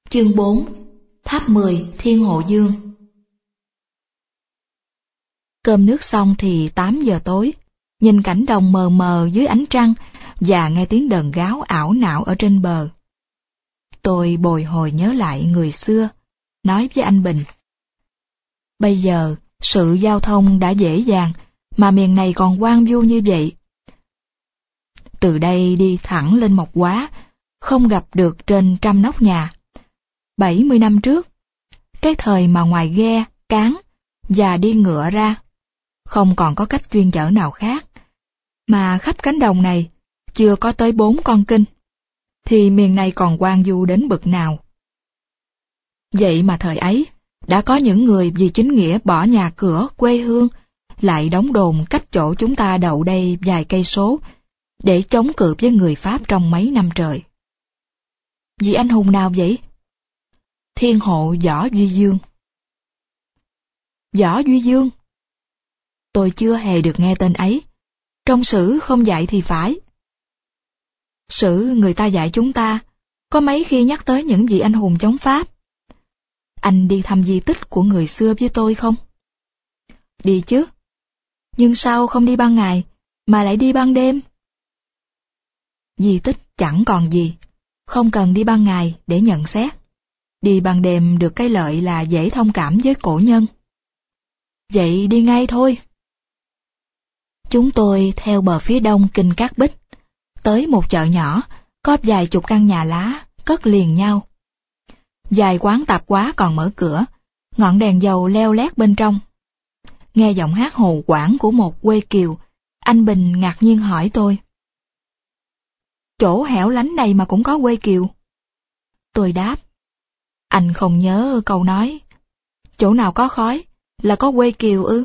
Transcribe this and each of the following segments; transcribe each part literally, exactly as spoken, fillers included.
Chương bốn. Tháp mười Thiên Hộ Dương. Cơm nước xong thì tám giờ tối, nhìn cảnh đồng mờ mờ dưới ánh trăng và nghe tiếng đờn gáo ảo não ở trên bờ. Tôi bồi hồi nhớ lại người xưa, nói với anh Bình. Bây giờ, sự giao thông đã dễ dàng, mà miền này còn hoang vu như vậy. Từ đây đi thẳng lên Mộc Hóa, không gặp được trên trăm nóc nhà. Bảy mươi năm trước, cái thời mà ngoài ghe, cán và đi ngựa ra, không còn có cách chuyên chở nào khác, mà khắp cánh đồng này chưa có tới bốn con kinh, thì miền này còn hoang vu đến bực nào. Vậy mà thời ấy, đã có những người vì chính nghĩa bỏ nhà cửa, quê hương, lại đóng đồn cách chỗ chúng ta đậu đây vài cây số, để chống cự với người Pháp trong mấy năm trời. Vị anh hùng nào vậy? Thiên hộ Võ Duy Dương. Võ Duy Dương? Tôi chưa hề được nghe tên ấy, trong sử không dạy thì phải. Sử người ta dạy chúng ta, có mấy khi nhắc tới những vị anh hùng chống Pháp. Anh đi thăm di tích của người xưa với tôi không? Đi chứ, nhưng sao không đi ban ngày, mà lại đi ban đêm? Di tích chẳng còn gì, không cần đi ban ngày để nhận xét. Đi ban đêm được cái lợi là dễ thông cảm với cổ nhân. Vậy đi ngay thôi. Chúng tôi theo bờ phía đông kinh Cát Bích, tới một chợ nhỏ, có vài chục căn nhà lá, cất liền nhau. Vài quán tạp hóa còn mở cửa, ngọn đèn dầu leo lét bên trong. Nghe giọng hát hồ quảng của một quê kiều, anh Bình ngạc nhiên hỏi tôi. Chỗ hẻo lánh này mà cũng có quê kiều? Tôi đáp. Anh không nhớ câu nói, chỗ nào có khói, là có quê kiều ư?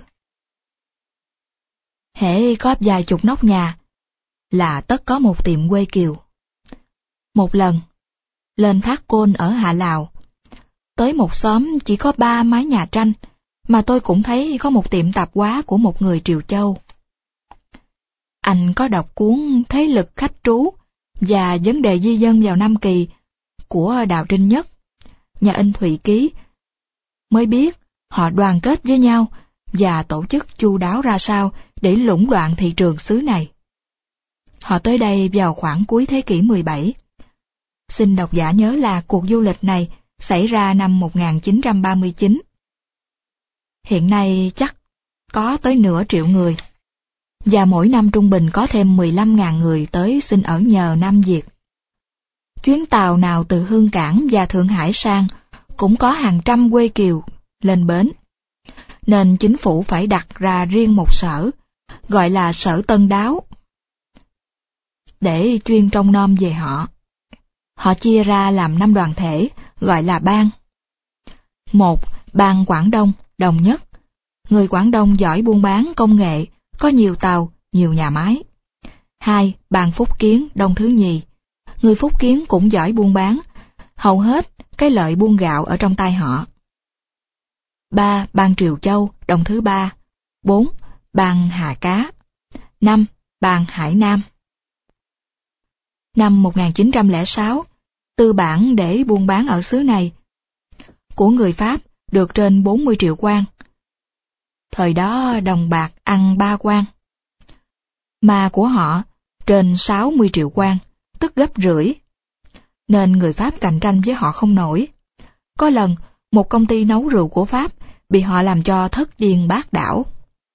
Hễ có vài chục nóc nhà, là tất có một tiệm quê kiều. Một lần, lên Thác Côn ở Hạ Lào, tới một xóm chỉ có ba mái nhà tranh, mà tôi cũng thấy có một tiệm tạp hóa của một người Triều Châu. Anh có đọc cuốn Thế lực khách trú và Vấn đề di dân vào Nam Kỳ của Đào Trinh Nhất, nhà in Thụy Ký, mới biết họ đoàn kết với nhau và tổ chức chu đáo ra sao để lũng đoạn thị trường xứ này. Họ tới đây vào khoảng cuối thế kỷ mười bảy. Xin độc giả nhớ là cuộc du lịch này xảy ra năm một nghìn chín trăm ba mươi chín. Hiện nay chắc có tới nửa triệu người, và mỗi năm trung bình có thêm mười lăm nghìn người tới xin ở nhờ Nam Việt. Chuyến tàu nào từ Hương Cảng và Thượng Hải sang cũng có hàng trăm quê kiều lên bến, nên chính phủ phải đặt ra riêng một sở, gọi là Sở Tân Đáo, để chuyên trông nom về họ. Họ chia ra làm năm đoàn thể, gọi là bang. Một, bang Quảng Đông, Đồng Nhất. Người Quảng Đông giỏi buôn bán công nghệ, có nhiều tàu, nhiều nhà máy. Hai, bang Phúc Kiến, Đông thứ nhì. Người Phúc Kiến cũng giỏi buôn bán, hầu hết cái lợi buôn gạo ở trong tay họ. Ba, bang Triều Châu, Đông thứ ba. Bốn, bang Hà Cá. Năm, bang Hải Nam. Năm một nghìn chín trăm lẻ sáu, tư bản để buôn bán ở xứ này của người Pháp được trên bốn mươi triệu quan. Thời đó đồng bạc ăn ba quan, mà của họ trên sáu mươi triệu quan, tức gấp rưỡi. Nên người Pháp cạnh tranh với họ không nổi. Có lần, một công ty nấu rượu của Pháp bị họ làm cho thất điên bát đảo.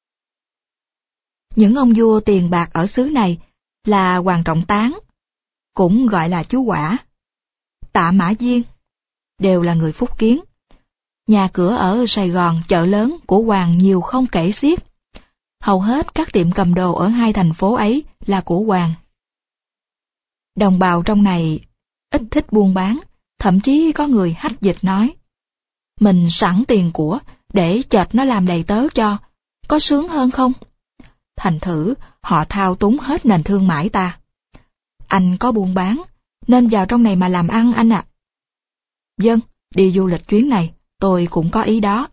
Những ông vua tiền bạc ở xứ này là Hoàng Trọng Tán, cũng gọi là Chú Quả, Tạ Mã Diên, đều là người Phúc Kiến. Nhà cửa ở Sài Gòn, chợ lớn của Hoàng nhiều không kể xiết. Hầu hết các tiệm cầm đồ ở hai thành phố ấy là của Hoàng. Đồng bào trong này ít thích buôn bán, thậm chí có người hách dịch nói: mình sẵn tiền của để chợt nó làm đầy tớ cho, có sướng hơn không? Thành thử họ thao túng hết nền thương mại ta. Anh có buôn bán, nên vào trong này mà làm ăn anh ạ. À. Vâng, đi du lịch chuyến này, tôi cũng có ý đó.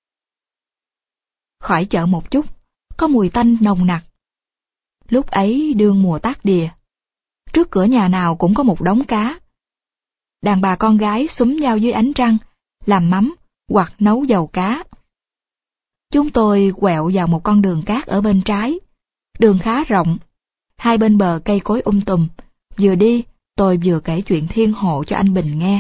Khỏi chợ một chút, có mùi tanh nồng nặc. Lúc ấy đương mùa tác đìa. Trước cửa nhà nào cũng có một đống cá. đàn bà con gái xúm nhau dưới ánh trăng, làm mắm hoặc nấu dầu cá. Chúng tôi quẹo vào một con đường cát ở bên trái. Đường khá rộng, hai bên bờ cây cối um tùm. Vừa đi, tôi vừa kể chuyện thiên hộ cho anh Bình nghe.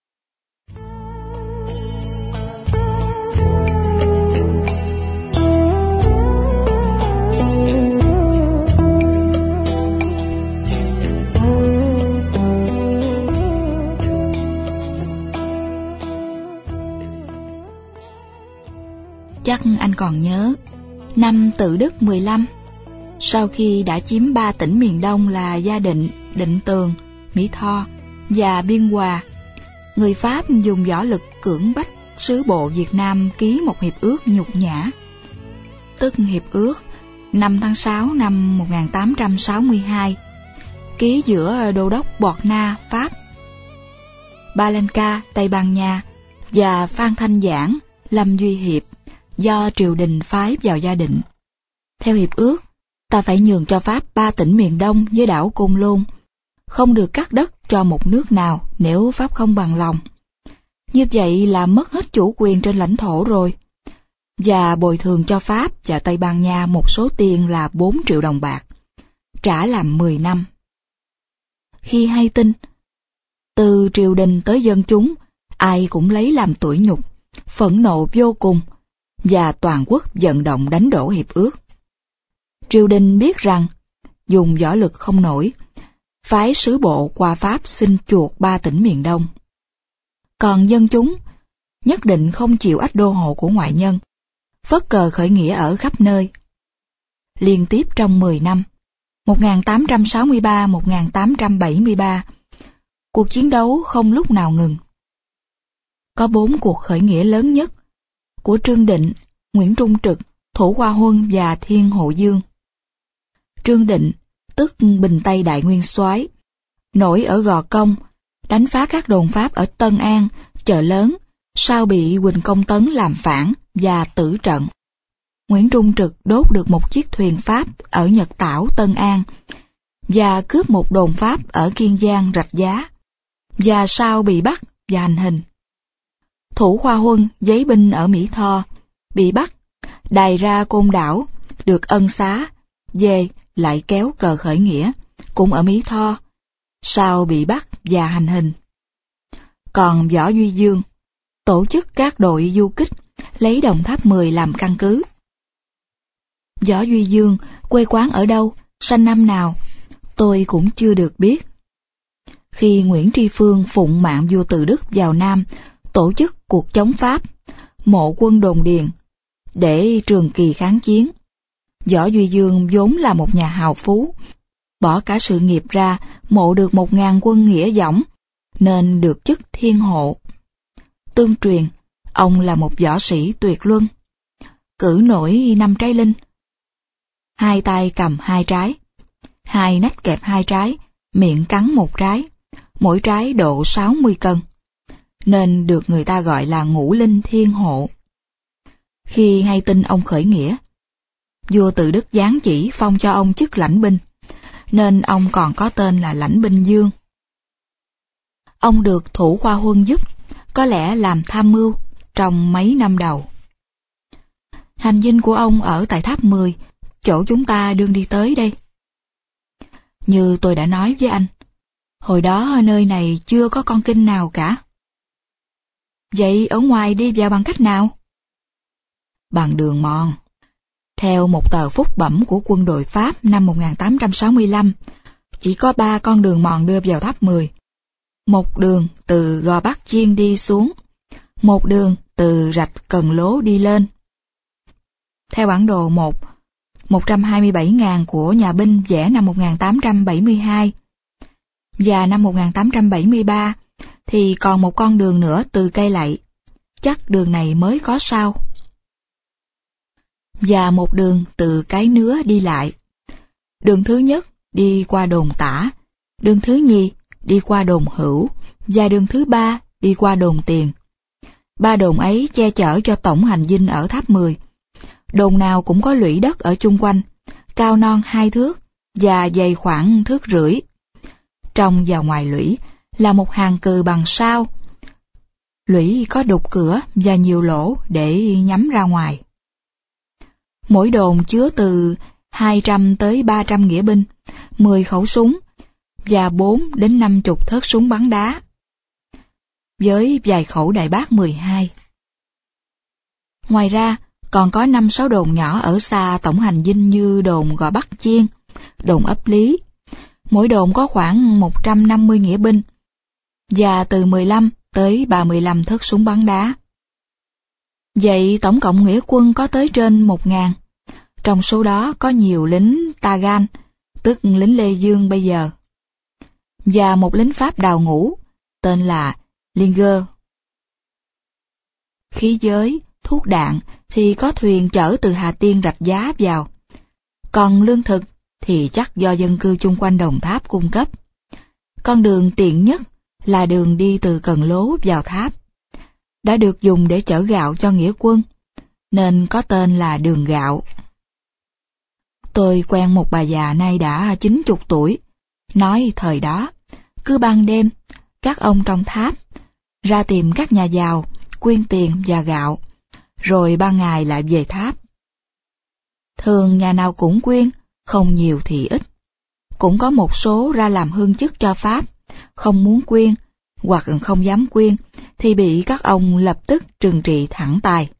Chắc anh còn nhớ, năm Tự Đức mười lăm, sau khi đã chiếm ba tỉnh miền Đông là Gia Định, Định Tường, Mỹ Tho và Biên Hòa, người Pháp dùng võ lực cưỡng bách sứ bộ Việt Nam ký một hiệp ước nhục nhã, tức hiệp ước năm tháng sáu năm một nghìn tám trăm sáu mươi hai, ký giữa Đô đốc Bọt Na, Pháp, Palenka, Tây Ban Nha và Phan Thanh Giảng, Lâm Duy Hiệp, do triều đình phái vào Gia Định. Theo hiệp ước, ta phải nhường cho Pháp ba tỉnh miền Đông với đảo Côn Lôn, không được cắt đất cho một nước nào nếu Pháp không bằng lòng. Như vậy là mất hết chủ quyền trên lãnh thổ rồi, và bồi thường cho Pháp và Tây Ban Nha một số tiền là bốn triệu đồng bạc, trả làm mười năm. Khi hay tin, từ triều đình tới dân chúng, ai cũng lấy làm tủi nhục, phẫn nộ vô cùng, và toàn quốc vận động đánh đổ hiệp ước. Triều đình biết rằng dùng võ lực không nổi, phái sứ bộ qua Pháp xin chuộc ba tỉnh miền Đông. Còn dân chúng nhất định không chịu ách đô hộ của ngoại nhân, phất cờ khởi nghĩa ở khắp nơi. Liên tiếp trong mười năm, một nghìn tám trăm sáu mươi ba đến một nghìn tám trăm bảy mươi ba, cuộc chiến đấu không lúc nào ngừng. Có bốn cuộc khởi nghĩa lớn nhất của Trương Định, Nguyễn Trung Trực, Thủ Khoa Huân và Thiên Hộ Dương. Trương Định, tức Bình Tây Đại Nguyên Soái, nổi ở Gò Công, đánh phá các đồn Pháp ở Tân An, Chợ Lớn, sau bị Huỳnh Công Tấn làm phản và tử trận. Nguyễn Trung Trực đốt được một chiếc thuyền Pháp ở Nhật Tảo, Tân An, và cướp một đồn Pháp ở Kiên Giang, Rạch Giá, và sau bị bắt và hành hình. Thủ Khoa Huân giấy binh ở Mỹ Tho, bị bắt, đày ra Côn Đảo, được ân xá, về lại kéo cờ khởi nghĩa, cũng ở Mỹ Tho, sau bị bắt và hành hình. Còn Võ Duy Dương tổ chức các đội du kích, lấy Đồng Tháp mười làm căn cứ. Võ Duy Dương quê quán ở đâu, sanh năm nào, tôi cũng chưa được biết. Khi Nguyễn Tri Phương phụng mạng vua Từ Đức vào Nam, tổ chức cuộc chống Pháp, mộ quân đồn điền, để trường kỳ kháng chiến, Võ Duy Dương vốn là một nhà hào phú, bỏ cả sự nghiệp ra mộ được một ngàn quân nghĩa dõng, nên được chức thiên hộ. Tương truyền, ông là một võ sĩ tuyệt luân, cử nổi năm trái linh, hai tay cầm hai trái, hai nách kẹp hai trái, miệng cắn một trái, mỗi trái độ sáu mươi cân, nên được người ta gọi là ngũ linh thiên hộ. Khi hay tin ông khởi nghĩa, vua Từ Đức giáng chỉ phong cho ông chức lãnh binh, nên ông còn có tên là Lãnh binh Dương. Ông được Thủ Khoa Huân giúp, có lẽ làm tham mưu trong mấy năm đầu. Hành dinh của ông ở tại Tháp mười, chỗ chúng ta đương đi tới đây. Như tôi đã nói với anh, hồi đó nơi này chưa có con kinh nào cả. Vậy ở ngoài đi vào bằng cách nào? Bằng đường mòn. Theo một tờ phúc bẩm của quân đội Pháp năm một nghìn tám trăm sáu mươi lăm, chỉ có ba con đường mòn đưa vào Tháp mười. Một đường từ Gò Bắc Chiên đi xuống, một đường từ Rạch Cần Lố đi lên. Theo bản đồ một, một trăm hai mươi bảy nghìn của nhà binh vẽ năm một nghìn tám trăm bảy mươi hai, và năm một nghìn tám trăm bảy mươi ba thì còn một con đường nữa từ Cây Lậy, chắc đường này mới có sao. Và một đường từ Cái Nứa đi lại. Đường thứ nhất đi qua đồn Tả, đường thứ nhì đi qua đồn Hữu, và đường thứ ba đi qua đồn Tiền. Ba đồn ấy che chở cho tổng hành dinh ở Tháp mười. Đồn nào cũng có lũy đất ở chung quanh, cao non hai thước và dày khoảng thước rưỡi. Trong và ngoài lũy là một hàng cừ bằng sao. Lũy có đục cửa và nhiều lỗ để nhắm ra ngoài. Mỗi đồn chứa từ hai trăm tới ba trăm nghĩa binh, mười khẩu súng và bốn đến năm chục thớt súng bắn đá, với vài khẩu đại bác mười hai. Ngoài ra, còn có năm sáu đồn nhỏ ở xa tổng hành dinh như đồn Gò Bắc Chiên, đồn Ấp Lý. Mỗi đồn có khoảng một trăm năm mươi nghĩa binh, và từ mười lăm tới ba mươi lăm thớt súng bắn đá. Vậy tổng cộng nghĩa quân có tới trên một ngàn. Trong số đó có nhiều lính Tagan, tức lính Lê Dương bây giờ, và một lính Pháp đào ngũ, tên là Linger. Khí giới, thuốc đạn thì có thuyền chở từ Hà Tiên Rạch Giá vào, còn lương thực thì chắc do dân cư chung quanh Đồng Tháp cung cấp. Con đường tiện nhất là đường đi từ Cần Lố vào Tháp, đã được dùng để chở gạo cho nghĩa quân, nên có tên là đường gạo. Tôi quen một bà già nay đã chín chục tuổi, nói thời đó, cứ ban đêm, các ông trong Tháp ra tìm các nhà giàu, quyên tiền và gạo, rồi ban ngày lại về Tháp. Thường nhà nào cũng quyên, không nhiều thì ít. Cũng có một số ra làm hương chức cho Pháp, không muốn quyên, hoặc không dám quyên, thì bị các ông lập tức trừng trị thẳng tay.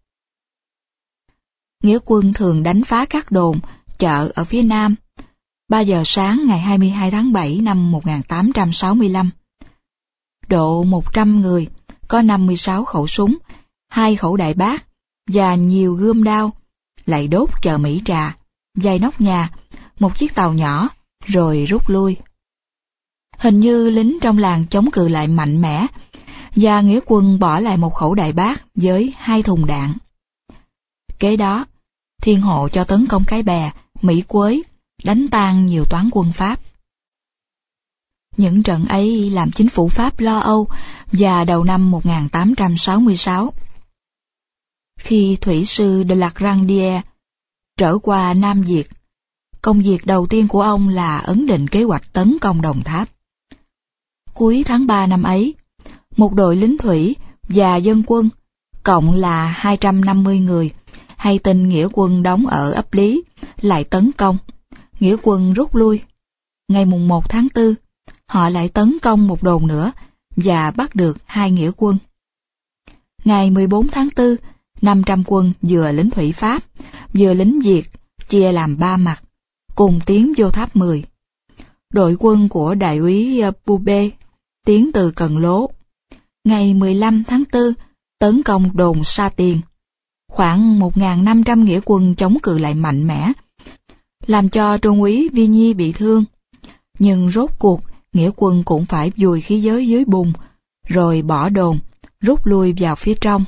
Nghĩa quân thường đánh phá các đồn, chợ ở phía Nam. ba giờ sáng ngày hai mươi hai tháng bảy năm một nghìn tám trăm sáu mươi lăm. Độ một trăm người, có năm mươi sáu khẩu súng, hai khẩu đại bác, và nhiều gươm đao, lại đốt chợ Mỹ Trà, vài nóc nhà, một chiếc tàu nhỏ, rồi rút lui. Hình như lính trong làng chống cự lại mạnh mẽ, và nghĩa quân bỏ lại một khẩu đại bác với hai thùng đạn. Kế đó, Thiên Hộ cho tấn công Cái Bè, Mỹ Quới, đánh tan nhiều toán quân Pháp. Những trận ấy làm chính phủ Pháp lo âu, và đầu năm một nghìn tám trăm sáu mươi sáu, khi thủy sư de la Grandière trở qua Nam Việt, công việc đầu tiên của ông là ấn định kế hoạch tấn công Đồng Tháp. Cuối tháng ba năm ấy, một đội lính thủy và dân quân, cộng là hai trăm năm mươi người, hay tin nghĩa quân đóng ở Ấp Lý, lại tấn công. Nghĩa quân rút lui. Ngày mùng một tháng tư, họ lại tấn công một đồn nữa và bắt được hai nghĩa quân. Ngày mười bốn tháng tư, năm trăm quân vừa lính thủy Pháp, vừa lính Việt, chia làm ba mặt, cùng tiến vô Tháp mười. Đội quân của đại úy Pube tiến từ Cần Lố. Ngày mười lăm tháng tư, tấn công đồn Sa Tiền. Khoảng một nghìn năm trăm nghĩa quân chống cự lại mạnh mẽ, làm cho trung úy Vi Nhi bị thương. Nhưng rốt cuộc, nghĩa quân cũng phải vùi khí giới dưới bùn, rồi bỏ đồn, rút lui vào phía trong.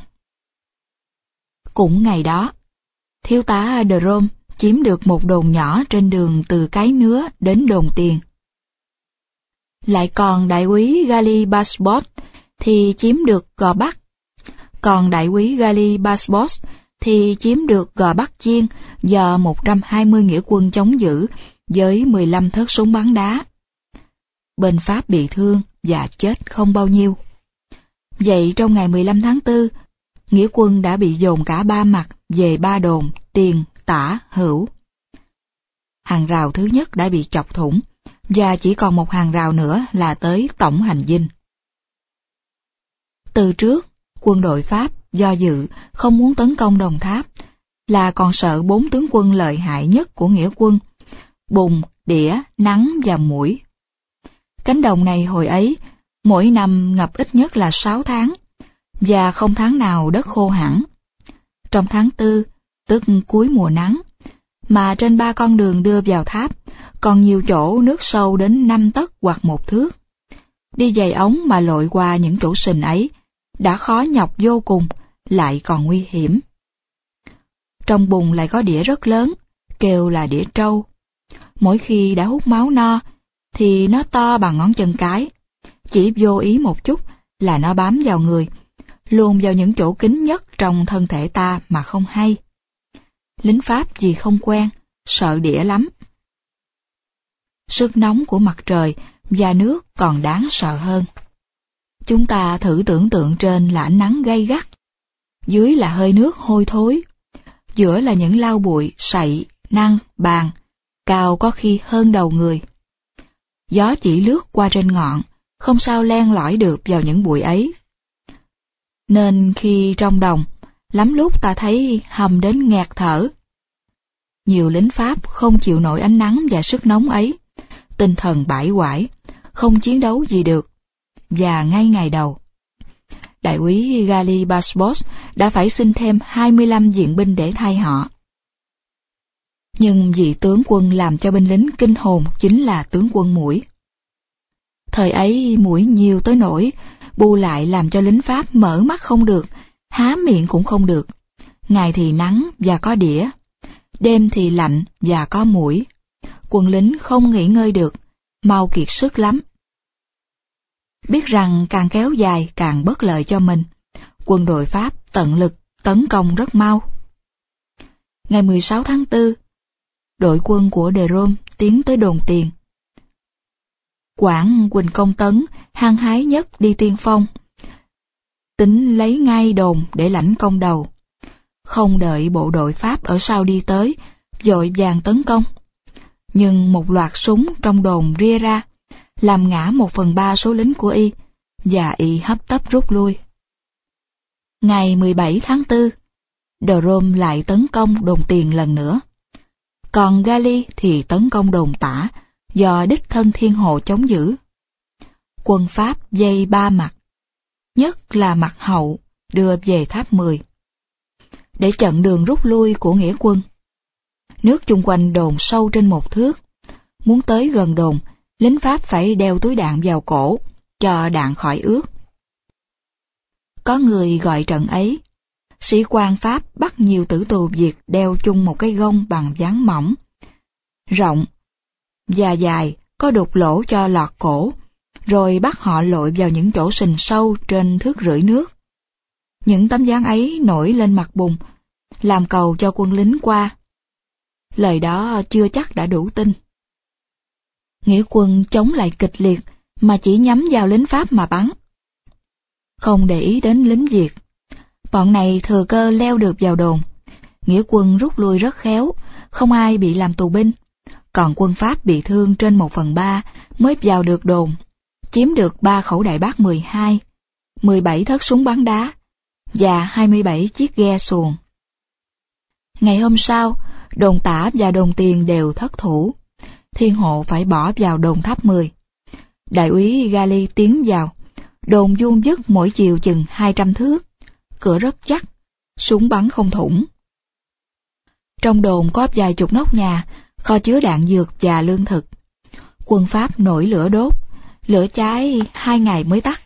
Cũng ngày đó, thiếu tá De Rome chiếm được một đồn nhỏ trên đường từ Cái Nứa đến đồn Tiền. Lại còn đại úy Gali Basbos thì chiếm được Gò Bắc, còn đại úy Gali Basbos thì chiếm được Gò Bắc Chiên do một trăm hai mươi nghĩa quân chống giữ với mười lăm thớt súng bắn đá. Bên Pháp bị thương và chết không bao nhiêu. Vậy trong ngày mười lăm tháng tư, nghĩa quân đã bị dồn cả ba mặt về ba đồn Tiền, Tả, Hữu. Hàng rào thứ nhất đã bị chọc thủng, và chỉ còn một hàng rào nữa là tới tổng hành dinh. Từ trước, quân đội Pháp do dự không muốn tấn công Đồng Tháp, là còn sợ bốn tướng quân lợi hại nhất của nghĩa quân, Bùng, Đĩa, Nắng và Mũi. Cánh đồng này hồi ấy, mỗi năm ngập ít nhất là sáu tháng, và không tháng nào đất khô hẳn. Trong tháng tư, tức cuối mùa nắng, mà trên ba con đường đưa vào Tháp, còn nhiều chỗ nước sâu đến năm tấc hoặc một thước. Đi giày ống mà lội qua những chỗ sình ấy, đã khó nhọc vô cùng, lại còn nguy hiểm. Trong bùn lại có đĩa rất lớn, kêu là đĩa trâu. Mỗi khi đã hút máu no, thì nó to bằng ngón chân cái. Chỉ vô ý một chút là nó bám vào người, luồn vào những chỗ kín nhất trong thân thể ta mà không hay. Lính Pháp vì không quen, sợ đĩa lắm. Sức nóng của mặt trời và nước còn đáng sợ hơn. Chúng ta thử tưởng tượng trên là ánh nắng gay gắt, dưới là hơi nước hôi thối, giữa là những lau bụi, sậy, năng, bàn, cao có khi hơn đầu người. Gió chỉ lướt qua trên ngọn, không sao len lỏi được vào những bụi ấy. Nên khi trong đồng, lắm lúc ta thấy hầm đến nghẹt thở. Nhiều lính Pháp không chịu nổi ánh nắng và sức nóng ấy, tinh thần bãi quải, không chiến đấu gì được. Và ngay ngày đầu, đại úy Gali Basbos đã phải xin thêm hai mươi lăm viện binh để thay họ. Nhưng vị tướng quân làm cho binh lính kinh hồn chính là tướng quân Muỗi. Thời ấy muỗi nhiều tới nỗi, bù lại làm cho lính Pháp mở mắt không được, há miệng cũng không được. Ngày thì nắng và có đỉa, đêm thì lạnh và có muỗi. Quân lính không nghỉ ngơi được, mau kiệt sức lắm. Biết rằng càng kéo dài càng bất lợi cho mình, quân đội Pháp tận lực tấn công rất mau. Ngày mười sáu tháng tư, đội quân của De Rome tiến tới đồn tiền. Quảng Quỳnh Công Tấn hăng hái nhất đi tiên phong, tính lấy ngay đồn để lãnh công đầu. Không đợi bộ đội Pháp ở sau đi tới, vội vàng tấn công. Nhưng một loạt súng trong đồn ria ra, làm ngã một phần ba số lính của y, và y hấp tấp rút lui. Ngày mười bảy tháng tư, De Rome lại tấn công đồn tiền lần nữa. Còn Gali thì tấn công đồn tả, do đích thân Thiên Hộ chống giữ. Quân Pháp dây ba mặt, nhất là mặt hậu đưa về tháp mười, để chặn đường rút lui của nghĩa quân. Nước chung quanh đồn sâu trên một thước, muốn tới gần đồn, lính Pháp phải đeo túi đạn vào cổ, cho đạn khỏi ướt. Có người gọi trận ấy, sĩ quan Pháp bắt nhiều tử tù Việt đeo chung một cái gông bằng ván mỏng, rộng và dài, có đục lỗ cho lọt cổ, rồi bắt họ lội vào những chỗ sình sâu trên thước rưỡi nước. Những tấm ván ấy nổi lên mặt bùn, làm cầu cho quân lính qua. Lời đó chưa chắc đã đủ tin. Nghĩa quân chống lại kịch liệt, mà chỉ nhắm vào lính Pháp mà bắn. Không để ý đến lính Việt, bọn này thừa cơ leo được vào đồn. Nghĩa quân rút lui rất khéo, không ai bị làm tù binh. Còn quân Pháp bị thương trên một phần ba mới vào được đồn, chiếm được ba khẩu đại bác mười hai, mười bảy thất súng bắn đá và hai mươi bảy chiếc ghe xuồng. Ngày hôm sau, đồn tả và đồn tiền đều thất thủ. Thiên Hộ phải bỏ vào đồn tháp mười. Đại úy Gali tiến vào, đồn vuông vức mỗi chiều chừng hai trăm thước, cửa rất chắc, súng bắn không thủng. Trong đồn có vài chục nóc nhà, kho chứa đạn dược và lương thực. Quân Pháp nổi lửa đốt, lửa cháy hai ngày mới tắt.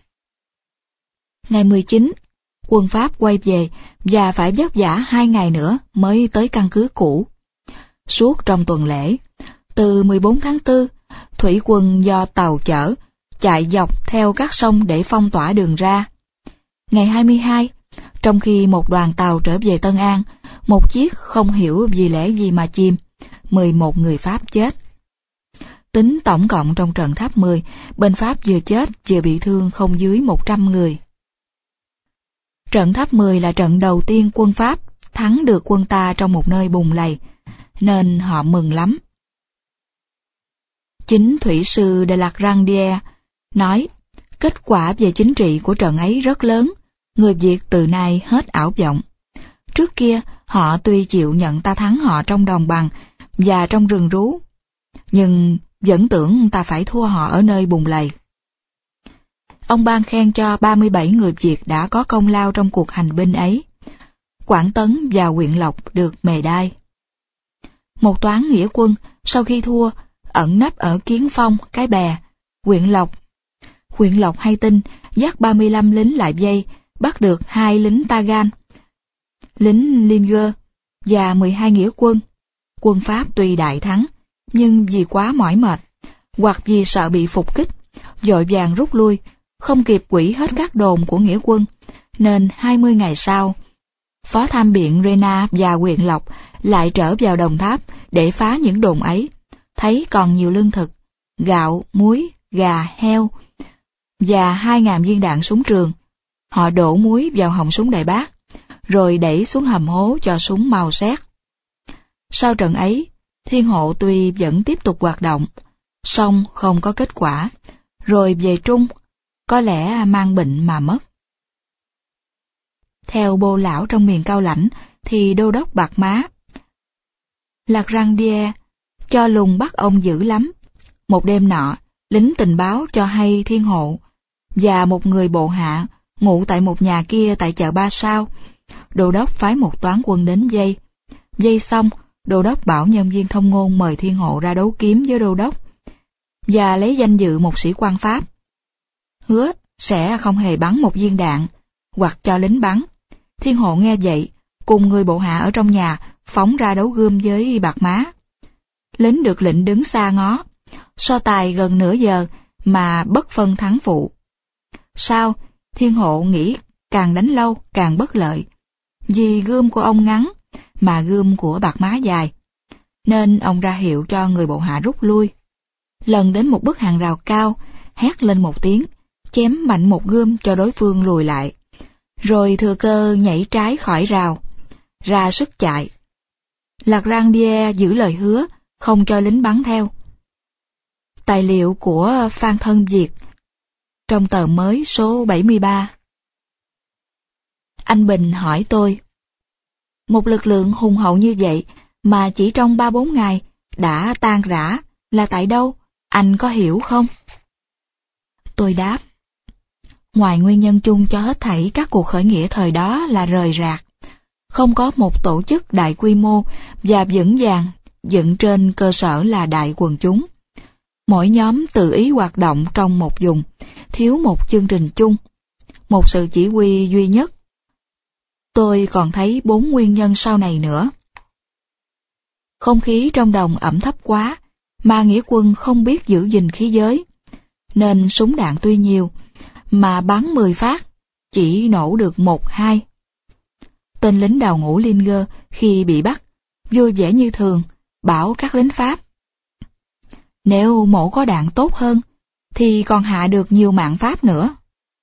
Ngày mười chín, quân Pháp quay về và phải vất vả hai ngày nữa mới tới căn cứ cũ. Suốt trong tuần lễ, từ mười bốn tháng tư, thủy quân do tàu chở, chạy dọc theo các sông để phong tỏa đường ra. Ngày hai mươi hai, trong khi một đoàn tàu trở về Tân An, một chiếc không hiểu vì lẽ gì mà chìm, mười một người Pháp chết. Tính tổng cộng trong trận tháp mười, bên Pháp vừa chết vừa bị thương không dưới một trăm người. Trận tháp mười là trận đầu tiên quân Pháp thắng được quân ta trong một nơi bùn lầy, nên họ mừng lắm. Chính thủy sư de la Grandière nói, kết quả về chính trị của trận ấy rất lớn, người Việt từ nay hết ảo vọng. Trước kia, họ tuy chịu nhận ta thắng họ trong đồng bằng và trong rừng rú, nhưng vẫn tưởng ta phải thua họ ở nơi bùn lầy. Ông ban khen cho ba mươi bảy người Việt đã có công lao trong cuộc hành binh ấy. Quảng Tấn và Huyện Lộc được mề đai. Một toán nghĩa quân, sau khi thua, ẩn nấp ở Kiến Phong, Cái Bè, Huyện Lộc. Huyện Lộc hay tin, dắt ba mươi lăm lính lại vây, bắt được hai lính Tagan, lính Linger và mười hai nghĩa quân. Quân Pháp tuy đại thắng, nhưng vì quá mỏi mệt, hoặc vì sợ bị phục kích, vội vàng rút lui, không kịp quỷ hết các đồn của nghĩa quân, nên hai mươi ngày sau, Phó Tham biện Rena và Huyện Lộc lại trở vào Đồng Tháp để phá những đồn ấy, thấy còn nhiều lương thực, gạo, muối, gà, heo, và hai ngàn viên đạn súng trường. Họ đổ muối vào họng súng đại bác, rồi đẩy xuống hầm hố cho súng mau xét. Sau trận ấy, Thiên Hộ tuy vẫn tiếp tục hoạt động, song không có kết quả, rồi về Trung, có lẽ mang bệnh mà mất. Theo bô lão trong miền Cao Lãnh thì đô đốc Bạc Má Lagrandier cho lùng bắt ông dữ lắm. Một đêm nọ, lính tình báo cho hay Thiên Hộ và một người bộ hạ ngụ tại một nhà kia tại chợ Ba Sao. Đô đốc phái một toán quân đến vây. Vây xong, đô đốc bảo nhân viên thông ngôn mời Thiên Hộ ra đấu kiếm với đô đốc và lấy danh dự một sĩ quan Pháp, hứa sẽ không hề bắn một viên đạn hoặc cho lính bắn. Thiên Hộ nghe vậy, cùng người bộ hạ ở trong nhà phóng ra đấu gươm với Bạc Má. Lính được lệnh đứng xa ngó, so tài gần nửa giờ mà bất phân thắng phụ. Sau, Thiên Hộ nghĩ càng đánh lâu càng bất lợi, vì gươm của ông ngắn mà gươm của Bạc Má dài, nên ông ra hiệu cho người bộ hạ rút lui. Lần đến một bức hàng rào cao, hét lên một tiếng, chém mạnh một gươm cho đối phương lùi lại, rồi thừa cơ nhảy trái khỏi rào, ra sức chạy. Lagrandier giữ lời hứa, không cho lính bắn theo. Tài liệu của Phan Thân Việt trong tờ mới số bảy mươi ba. Anh Bình hỏi tôi, một lực lượng hùng hậu như vậy mà chỉ trong ba bốn ngày đã tan rã là tại đâu, anh có hiểu không? Tôi đáp, ngoài nguyên nhân chung cho hết thảy các cuộc khởi nghĩa thời đó là rời rạc, không có một tổ chức đại quy mô và vững vàng dựng trên cơ sở là đại quần chúng. Mỗi nhóm tự ý hoạt động trong một vùng, thiếu một chương trình chung, một sự chỉ huy duy nhất. Tôi còn thấy bốn nguyên nhân sau này nữa. Không khí trong đồng ẩm thấp quá, mà nghĩa quân không biết giữ gìn khí giới, nên súng đạn tuy nhiều, mà bắn mười phát, chỉ nổ được một hai. Tên lính đào ngũ Linger khi bị bắt, vui vẻ như thường, bảo các lính Pháp, nếu mổ có đạn tốt hơn, thì còn hạ được nhiều mạng Pháp nữa.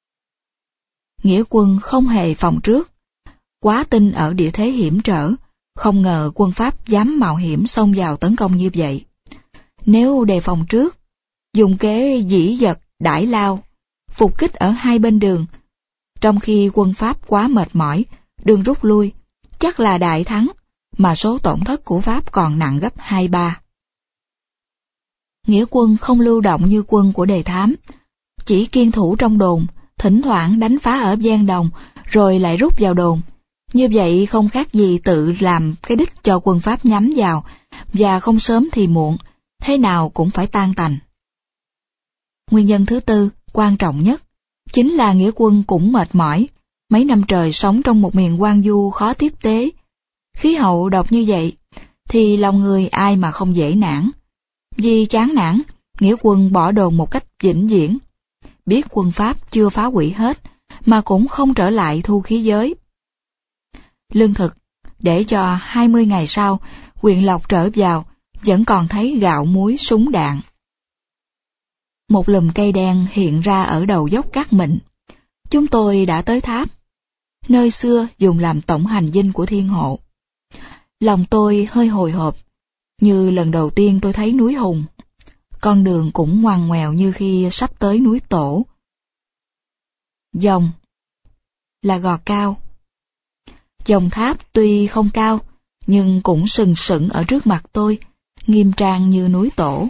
Nghĩa quân không hề phòng trước, quá tin ở địa thế hiểm trở, không ngờ quân Pháp dám mạo hiểm xông vào tấn công như vậy. Nếu đề phòng trước, dùng kế dĩ dật đãi lao, phục kích ở hai bên đường, trong khi quân Pháp quá mệt mỏi, đường rút lui, chắc là đại thắng, mà số tổn thất của Pháp còn nặng gấp hai ba. Nghĩa quân không lưu động như quân của Đề Thám, chỉ kiên thủ trong đồn, thỉnh thoảng đánh phá ở gian đồng, rồi lại rút vào đồn. Như vậy không khác gì tự làm cái đích cho quân Pháp nhắm vào, và không sớm thì muộn, thế nào cũng phải tan tành. Nguyên nhân thứ tư, quan trọng nhất, chính là nghĩa quân cũng mệt mỏi, mấy năm trời sống trong một miền hoang vu khó tiếp tế. Khí hậu độc như vậy, thì lòng người ai mà không dễ nản. Vì chán nản, nghĩa quân bỏ đồn một cách vĩnh viễn. Biết quân Pháp chưa phá hủy hết, mà cũng không trở lại thu khí giới. Lương thực, để cho hai mươi ngày sau, Quyền Lộc trở vào, vẫn còn thấy gạo muối súng đạn. Một lùm cây đen hiện ra ở đầu dốc Cát Mịn. Chúng tôi đã tới tháp, nơi xưa dùng làm tổng hành dinh của Thiên Hộ. Lòng tôi hơi hồi hộp, như lần đầu tiên tôi thấy núi Hùng. Con đường cũng ngoằn ngoèo như khi sắp tới núi Tổ. Dòng là gò cao. Dòng tháp tuy không cao, nhưng cũng sừng sững ở trước mặt tôi, nghiêm trang như núi Tổ.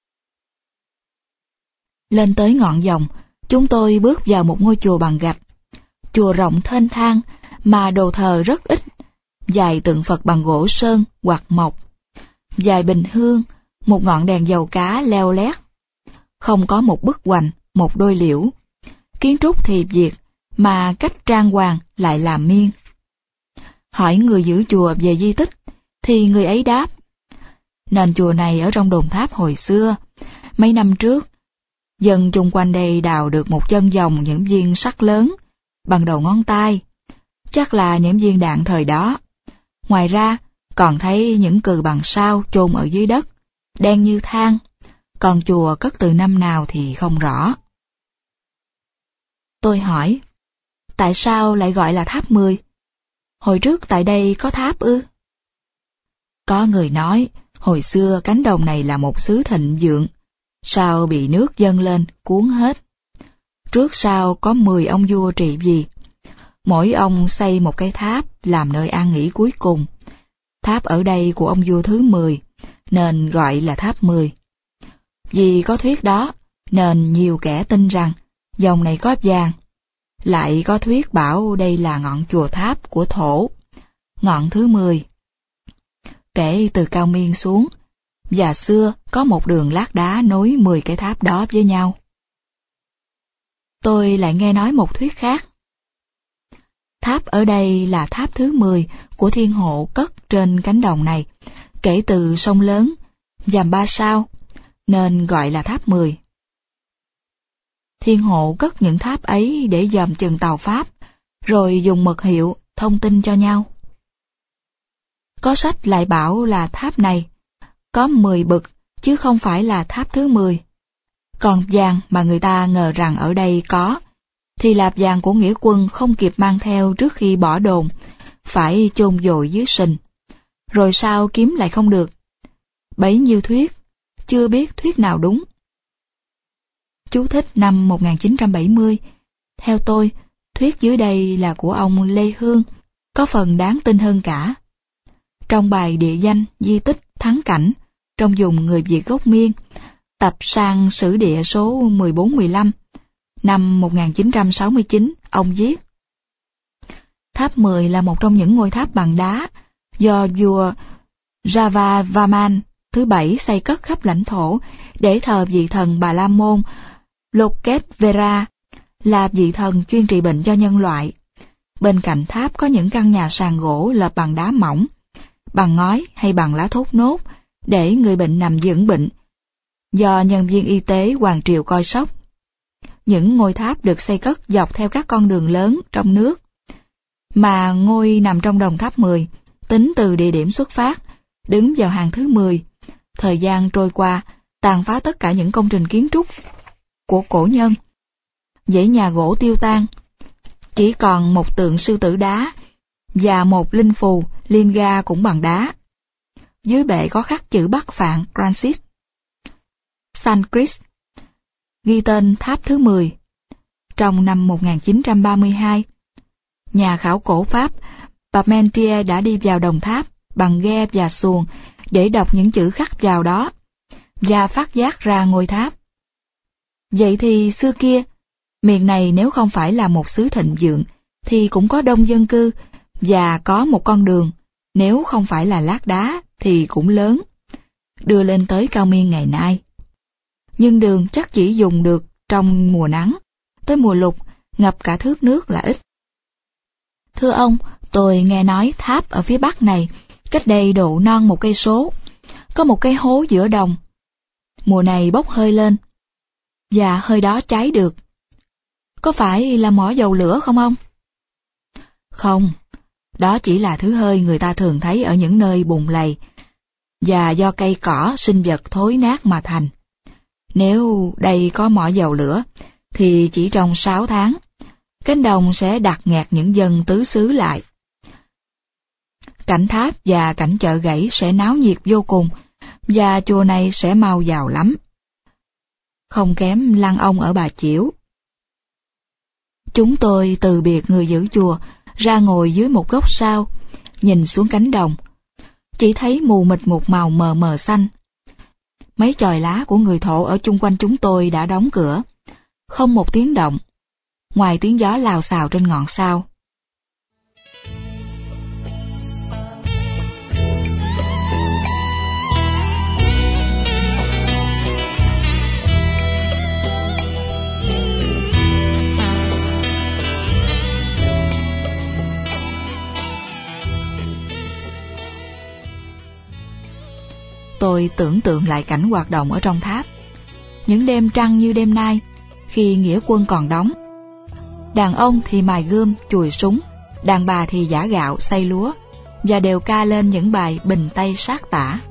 Lên tới ngọn dòng, chúng tôi bước vào một ngôi chùa bằng gạch. Chùa rộng thênh thang, mà đồ thờ rất ít, vài tượng Phật bằng gỗ sơn hoặc mộc, vài bình hương, một ngọn đèn dầu cá leo lét. Không có một bức hoành, một đôi liễu. Kiến trúc thì Việt, mà cách trang hoàng lại làm Miên. Hỏi người giữ chùa về di tích, thì người ấy đáp, nền chùa này ở trong đồn tháp hồi xưa, mấy năm trước, dân chung quanh đây đào được một chân dòng những viên sắt lớn, bằng đầu ngón tay, chắc là những viên đạn thời đó. Ngoài ra, còn thấy những cừ bằng sao chôn ở dưới đất, đen như than, còn chùa cất từ năm nào thì không rõ. Tôi hỏi, tại sao lại gọi là tháp mười? Hồi trước tại đây có tháp ư? Có người nói, hồi xưa cánh đồng này là một xứ thịnh vượng, sau bị nước dâng lên, cuốn hết. Trước sau có mười ông vua trị vì. Mỗi ông xây một cái tháp làm nơi an nghỉ cuối cùng. Tháp ở đây của ông vua thứ mười, nên gọi là tháp mười. Vì có thuyết đó, nên nhiều kẻ tin rằng dòng này có vàng. Lại có thuyết bảo đây là ngọn chùa tháp của Thổ, ngọn thứ mười. Kể từ Cao Miên xuống, và xưa có một đường lát đá nối mười cái tháp đó với nhau. Tôi lại nghe nói một thuyết khác. Tháp ở đây là tháp thứ mười của thiên hộ cất trên cánh đồng này, kể từ sông lớn, dàm ba sao, nên gọi là tháp mười. Thiên hộ cất những tháp ấy để dòm chừng tàu Pháp, rồi dùng mật hiệu thông tin cho nhau. Có sách lại bảo là tháp này có mười bậc, chứ không phải là tháp thứ mười. Còn vàng mà người ta ngờ rằng ở đây có, thì là vàng của nghĩa quân không kịp mang theo trước khi bỏ đồn, phải chôn vội dưới sình. Rồi sao kiếm lại không được? Bấy nhiêu thuyết, chưa biết thuyết nào đúng. Chú thích năm một nghìn chín trăm bảy mươi. Theo tôi, thuyết dưới đây là của ông Lê Hương, có phần đáng tin hơn cả. Trong bài địa danh, di tích, thắng cảnh, trong vùng người Việt gốc Miên, tập sang sử địa số mười bốn mười lăm, năm một nghìn chín trăm sáu mươi chín, ông viết: Tháp mười là một trong những ngôi tháp bằng đá do vua Ravavaman thứ bảy xây cất khắp lãnh thổ để thờ vị thần Bà La Môn Lokesvara, là vị thần chuyên trị bệnh cho nhân loại. Bên cạnh tháp có những căn nhà sàn gỗ lợp bằng đá mỏng, bằng ngói hay bằng lá thốt nốt, để người bệnh nằm dưỡng bệnh, do nhân viên y tế hoàng triều coi sóc. Những ngôi tháp được xây cất dọc theo các con đường lớn trong nước, mà ngôi nằm trong đồng tháp mười, tính từ địa điểm xuất phát, đứng vào hàng thứ mười. Thời gian trôi qua, tàn phá tất cả những công trình kiến trúc của cổ nhân. Dãy nhà gỗ tiêu tan, chỉ còn một tượng sư tử đá và một linh phù liên ga cũng bằng đá. Dưới bệ có khắc chữ Bắc Phạn Francis Sanskrit, ghi tên tháp thứ mười. Trong năm một nghìn chín trăm ba mươi hai, nhà khảo cổ Pháp Parmentier đã đi vào đồng tháp bằng ghe và xuồng để đọc những chữ khắc vào đó, và phát giác ra ngôi tháp. Vậy thì xưa kia, miền này nếu không phải là một xứ thịnh vượng, thì cũng có đông dân cư, và có một con đường, nếu không phải là lát đá, thì cũng lớn, đưa lên tới Cao Miên ngày nay. Nhưng đường chắc chỉ dùng được trong mùa nắng, tới mùa lụt, ngập cả thước nước là ít. Thưa ông, tôi nghe nói tháp ở phía bắc này, cách đây độ non một cây số, có một cái hố giữa đồng. Mùa này bốc hơi lên, và hơi đó cháy được. Có phải là mỏ dầu lửa không ông? Không, đó chỉ là thứ hơi người ta thường thấy ở những nơi bùn lầy, và do cây cỏ, sinh vật thối nát mà thành. Nếu đây có mỏ dầu lửa, thì chỉ trong sáu tháng, cánh đồng sẽ đặt nghẹt những dân tứ xứ lại. Cảnh tháp và cảnh chợ gãy sẽ náo nhiệt vô cùng, và chùa này sẽ mau giàu lắm. Không kém lăng ông ở Bà Chiểu. Chúng tôi từ biệt người giữ chùa, ra ngồi dưới một gốc sao, nhìn xuống cánh đồng. Chỉ thấy mù mịt một màu mờ mờ xanh. Mấy chòi lá của người Thổ ở chung quanh chúng tôi đã đóng cửa, không một tiếng động, ngoài tiếng gió lào xào trên ngọn sao. Tôi tưởng tượng lại cảnh hoạt động ở trong tháp. Những đêm trăng như đêm nay, khi nghĩa quân còn đóng. Đàn ông thì mài gươm, chùi súng, đàn bà thì giã gạo, xay lúa, và đều ca lên những bài bình Tây sát tả.